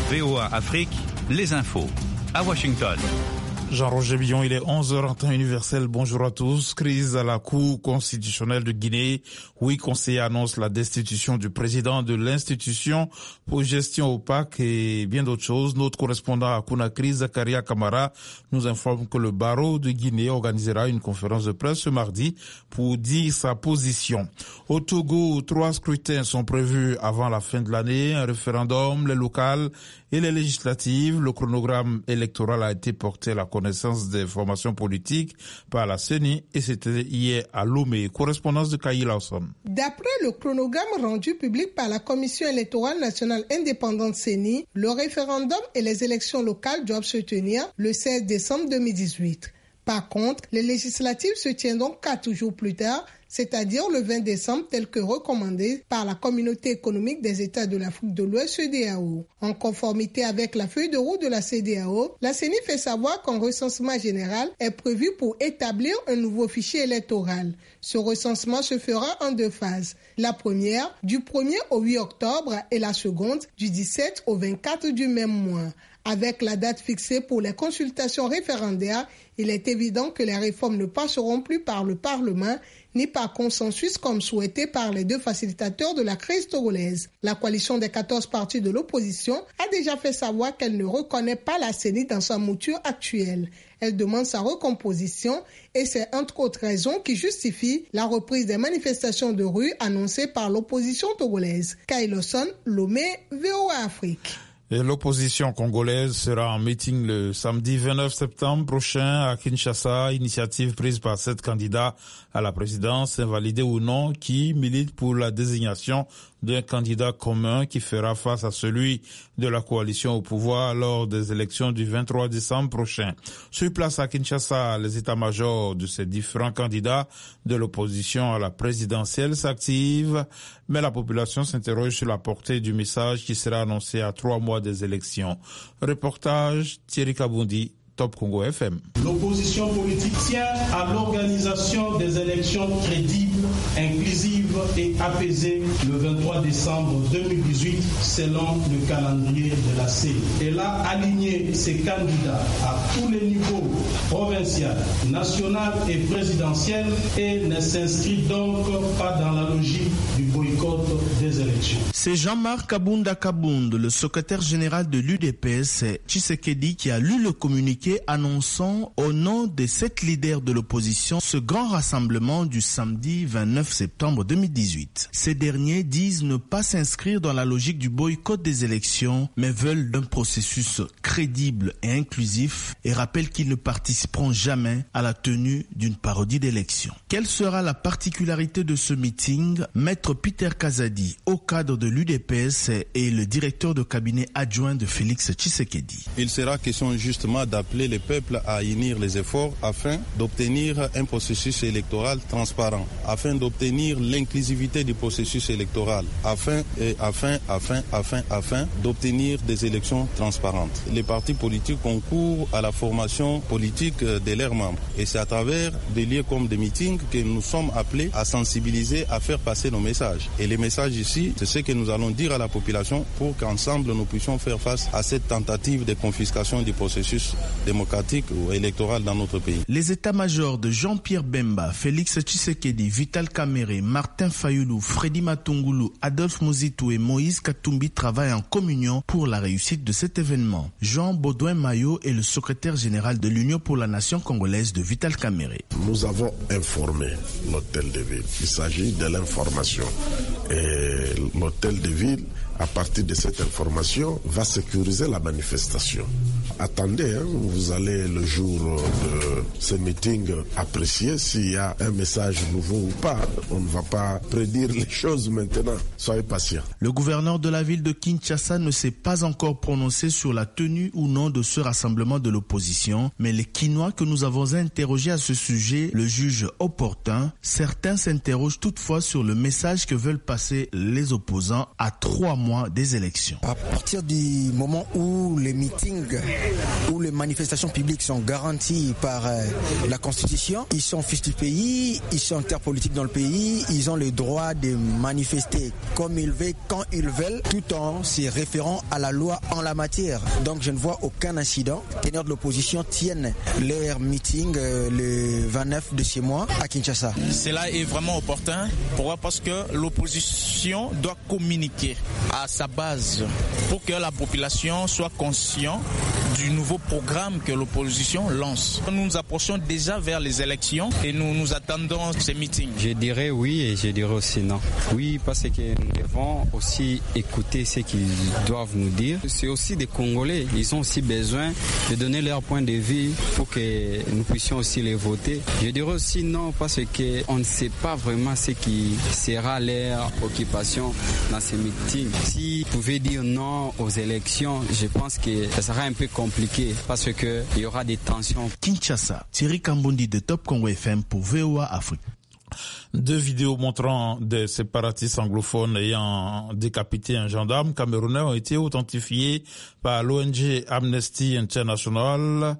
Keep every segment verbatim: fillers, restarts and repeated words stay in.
V O A Afrique, les infos. À Washington. Jean-Roger Billon, il est onze heures en temps universel. Bonjour à tous. Crise à la Cour constitutionnelle de Guinée. Oui, conseiller annonce la destitution du président de l'institution pour gestion opaque et bien d'autres choses. Notre correspondant à Conakry, Zakaria Kamara, nous informe que le barreau de Guinée organisera une conférence de presse ce mardi pour dire sa position. Au Togo, trois scrutins sont prévus avant la fin de l'année. Un référendum, les locales et les législatives. Le chronogramme électoral a été porté à la connaissance des formations politiques par la C E N I et c'était hier à Lomé. Correspondance de Kayi Lawson. D'après le chronogramme rendu public par la Commission électorale nationale indépendante C E N I, le référendum et les élections locales doivent se tenir le seize décembre deux mille dix-huit. Par contre, les législatives se tiendront quatre jours plus tard, c'est-à-dire le vingt décembre, tel que recommandé par la Communauté économique des États de l'Afrique de l'Ouest, C E D A O. En conformité avec la feuille de route de la C E D A O, la C E N I fait savoir qu'un recensement général est prévu pour établir un nouveau fichier électoral. Ce recensement se fera en deux phases. La première, du premier au huit octobre, et la seconde, du dix-sept au vingt-quatre du même mois. Avec la date fixée pour les consultations référendaires, il est évident que les réformes ne passeront plus par le Parlement ni par consensus comme souhaité par les deux facilitateurs de la crise togolaise. La coalition des quatorze partis de l'opposition a déjà fait savoir qu'elle ne reconnaît pas la C E N I dans sa mouture actuelle. Elle demande sa recomposition et c'est entre autres raisons qui justifient la reprise des manifestations de rue annoncées par l'opposition togolaise. Kayi Lawson, Lomé, V O A Afrique. Et l'opposition congolaise sera en meeting le samedi vingt-neuf septembre prochain à Kinshasa, initiative prise par sept candidats à la présidence, invalidés ou non, qui militent pour la désignation d'un candidat commun qui fera face à celui de la coalition au pouvoir lors des élections du vingt-trois décembre prochain. Sur place à Kinshasa, les états-majors de ces différents candidats de l'opposition à la présidentielle s'activent, mais la population s'interroge sur la portée du message qui sera annoncé à trois mois des élections. Reportage Thierry Kaboundi, Top Congo F M. L'opposition politique tient à l'organisation des élections crédibles, inclusives et apaisées le vingt-trois décembre deux mille dix-huit selon le calendrier de la C E N I. Elle a aligné ses candidats à tous les niveaux, provincial, national et présidentiel, et ne s'inscrit donc pas dans la logique du boycott des élections. C'est Jean-Marc Kabunda Kabound, le secrétaire général de l'U D P S, Tshisekedi, qui a lu le communiqué annonçant au nom des sept leaders de l'opposition ce grand rassemblement du samedi vingt-neuf septembre deux mille dix-huit. Ces derniers disent ne pas s'inscrire dans la logique du boycott des élections, mais veulent d'un processus crédible et inclusif et rappellent qu'ils ne participeront jamais à la tenue d'une parodie d'élection. Quelle sera la particularité de ce meeting? Maître Peter Kazadi, au cadre de l'U D P S et le directeur de cabinet adjoint de Félix Tshisekedi. Il sera question justement d'appeler les peuples à unir les efforts afin d'obtenir un processus électoral transparent, afin d'obtenir l'inclusivité du processus électoral, afin et afin, afin, afin, afin d'obtenir des élections transparentes. Les partis politiques concourent à la formation politique de leurs membres et c'est à travers des lieux comme des meetings que nous sommes appelés à sensibiliser, à faire passer nos messages. Et les messages ici, c'est ce que nous allons dire à la population pour qu'ensemble nous puissions faire face à cette tentative de confiscation du processus démocratique ou électoral dans notre pays. Les états-majors de Jean-Pierre Bemba, Félix Tshisekedi, Vital Kamerhe, Martin Fayoulou, Freddy Matungulu, Adolphe Muzitu et Moïse Katumbi travaillent en communion pour la réussite de cet événement. Jean Baudouin Mayo est le secrétaire général de l'Union pour la nation congolaise de Vital Kamerhe. Nous avons informé l'hôtel de ville. Il s'agit de l'information. Et l'hôtel de ville, à partir de cette information, va sécuriser la manifestation. Attendez, hein, vous allez le jour de ce meeting apprécier s'il y a un message nouveau ou pas. On ne va pas prédire les choses maintenant. Soyez patients. Le gouverneur de la ville de Kinshasa ne s'est pas encore prononcé sur la tenue ou non de ce rassemblement de l'opposition, mais les Kinois que nous avons interrogés à ce sujet le jugent opportun. Certains s'interrogent toutefois sur le message que veulent passer les opposants à trois mois des élections. À partir du moment où les meetings où les manifestations publiques sont garanties par euh, la Constitution. Ils sont fils du pays, ils sont acteurs politiques dans le pays, ils ont le droit de manifester comme ils veulent, quand ils veulent, tout en se référant à la loi en la matière. Donc je ne vois aucun incident. Les teneurs de l'opposition tiennent leur meeting euh, le vingt-neuf de ce mois à Kinshasa. Cela est vraiment opportun. Pourquoi? Parce que l'opposition doit communiquer à sa base pour que la population soit consciente du nouveau programme que l'opposition lance. Nous nous approchons déjà vers les élections et nous nous attendons ces meetings. Je dirais oui et je dirais aussi non. Oui, parce que nous devons aussi écouter ce qu'ils doivent nous dire. C'est aussi des Congolais. Ils ont aussi besoin de donner leur point de vue pour que nous puissions aussi les voter. Je dirais aussi non parce qu'on ne sait pas vraiment ce qui sera leur occupation dans ces meetings. Si vous pouvez dire non aux élections, je pense que ça sera un peu compliqué parce qu'il y aura des tensions. Kinshasa, Thierry Kambundi de Top Congo F M pour V O A Afrique. Deux vidéos montrant des séparatistes anglophones ayant décapité un gendarme camerounais ont été authentifiées par l'O N G Amnesty International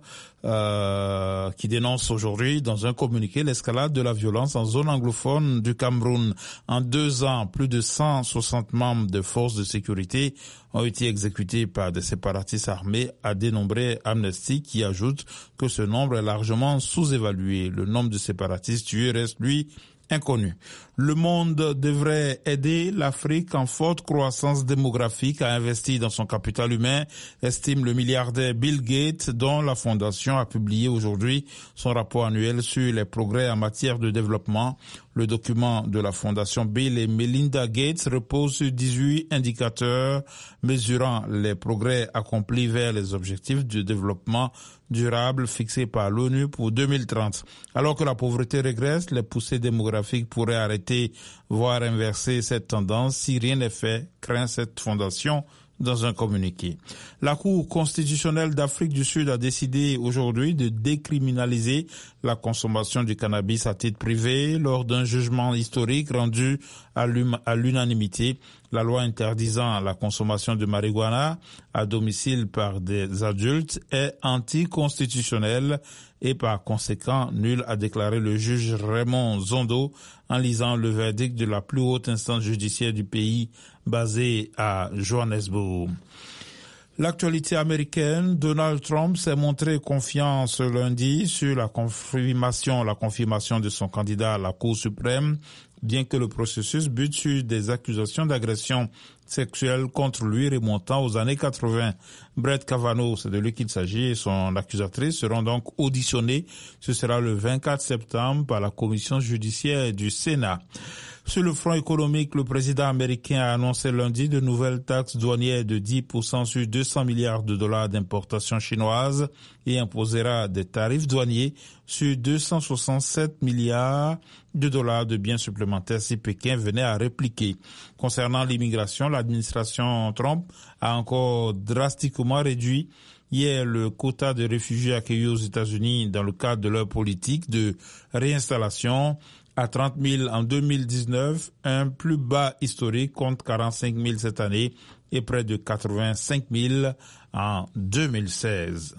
euh, qui dénonce aujourd'hui dans un communiqué l'escalade de la violence en zone anglophone du Cameroun. En deux ans, plus de cent soixante membres de forces de sécurité ont été exécutés par des séparatistes armés, a dénombré Amnesty, qui ajoute que ce nombre est largement sous-évalué. Le nombre de séparatistes tués reste, lui, inconnu. Le monde devrait aider l'Afrique en forte croissance démographique à investir dans son capital humain, estime le milliardaire Bill Gates, dont la fondation a publié aujourd'hui son rapport annuel sur les progrès en matière de développement. Le document de la fondation Bill et Melinda Gates repose sur dix-huit indicateurs mesurant les progrès accomplis vers les objectifs de développement durable fixés par l'ONU pour deux mille trente. Alors que la pauvreté régresse, les poussées démographiques pourraient arrêter, voire inverser cette tendance si rien n'est fait, craint cette fondation dans un communiqué. La Cour constitutionnelle d'Afrique du Sud a décidé aujourd'hui de décriminaliser la consommation du cannabis à titre privé lors d'un jugement historique rendu à l'unanimité. La loi interdisant la consommation de marijuana à domicile par des adultes est anticonstitutionnelle et par conséquent nul, a déclaré le juge Raymond Zondo en lisant le verdict de la plus haute instance judiciaire du pays basée à Johannesburg. L'actualité américaine, Donald Trump s'est montré confiant ce lundi sur la confirmation, la confirmation de son candidat à la Cour suprême, bien que le processus bute sur des accusations d'agression sexuelle contre lui remontant aux années quatre-vingts. Brett Kavanaugh, c'est de lui qu'il s'agit, et son accusatrice seront donc auditionnés. Ce sera le vingt-quatre septembre par la commission judiciaire du Sénat. Sur le front économique, le président américain a annoncé lundi de nouvelles taxes douanières de dix pour cent sur deux cents milliards de dollars d'importations chinoises et imposera des tarifs douaniers sur deux cent soixante-sept milliards de dollars de biens supplémentaires si Pékin venait à répliquer. Concernant l'immigration, l'administration Trump a encore drastiquement réduit hier le quota de réfugiés accueillis aux États-Unis dans le cadre de leur politique de réinstallation à trente mille en deux mille dix-neuf, un plus bas historique, compte quarante-cinq mille cette année et près de quatre-vingt-cinq mille en deux mille seize.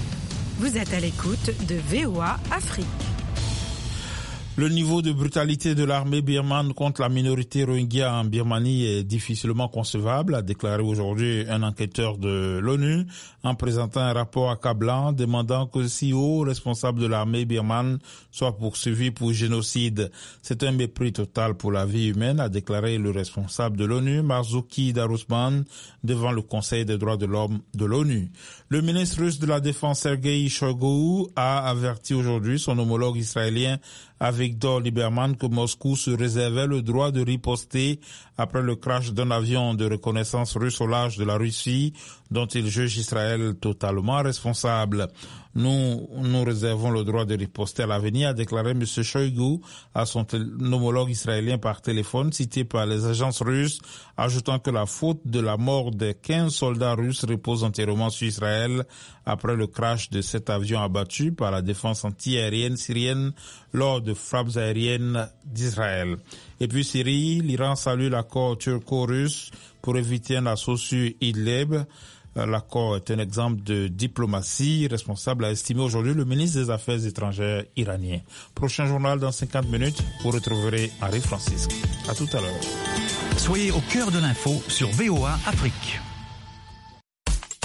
Vous êtes à l'écoute de V O A Afrique. Le niveau de brutalité de l'armée birmane contre la minorité rohingya en Birmanie est difficilement concevable, a déclaré aujourd'hui un enquêteur de l'ONU en présentant un rapport accablant demandant que le C E O responsable de l'armée birmane soit poursuivi pour génocide. C'est un mépris total pour la vie humaine, a déclaré le responsable de l'ONU, Marzuki Darusman, devant le Conseil des droits de l'homme de l'ONU. Le ministre russe de la Défense, Sergei Shoigu, a averti aujourd'hui son homologue israélien Avigdor Lieberman que Moscou se réservait le droit de riposter après le crash d'un avion de reconnaissance russe au large de la Russie, dont il juge Israël totalement responsable. Nous nous réservons le droit de riposter à l'avenir, a déclaré M. Shoigu à son homologue israélien par téléphone, cité par les agences russes, ajoutant que la faute de la mort des quinze soldats russes repose entièrement sur Israël après le crash de cet avion abattu par la défense antiaérienne syrienne lors de frappes aériennes d'Israël. Et puis Syrie, l'Iran salue l'accord turco-russe pour éviter un assaut sur Idlib. L'accord est un exemple de diplomatie responsable, a estimé aujourd'hui le ministre des Affaires étrangères iranien. Prochain journal dans cinquante minutes, vous retrouverez Henri Francisque. À tout à l'heure. Soyez au cœur de l'info sur V O A Afrique.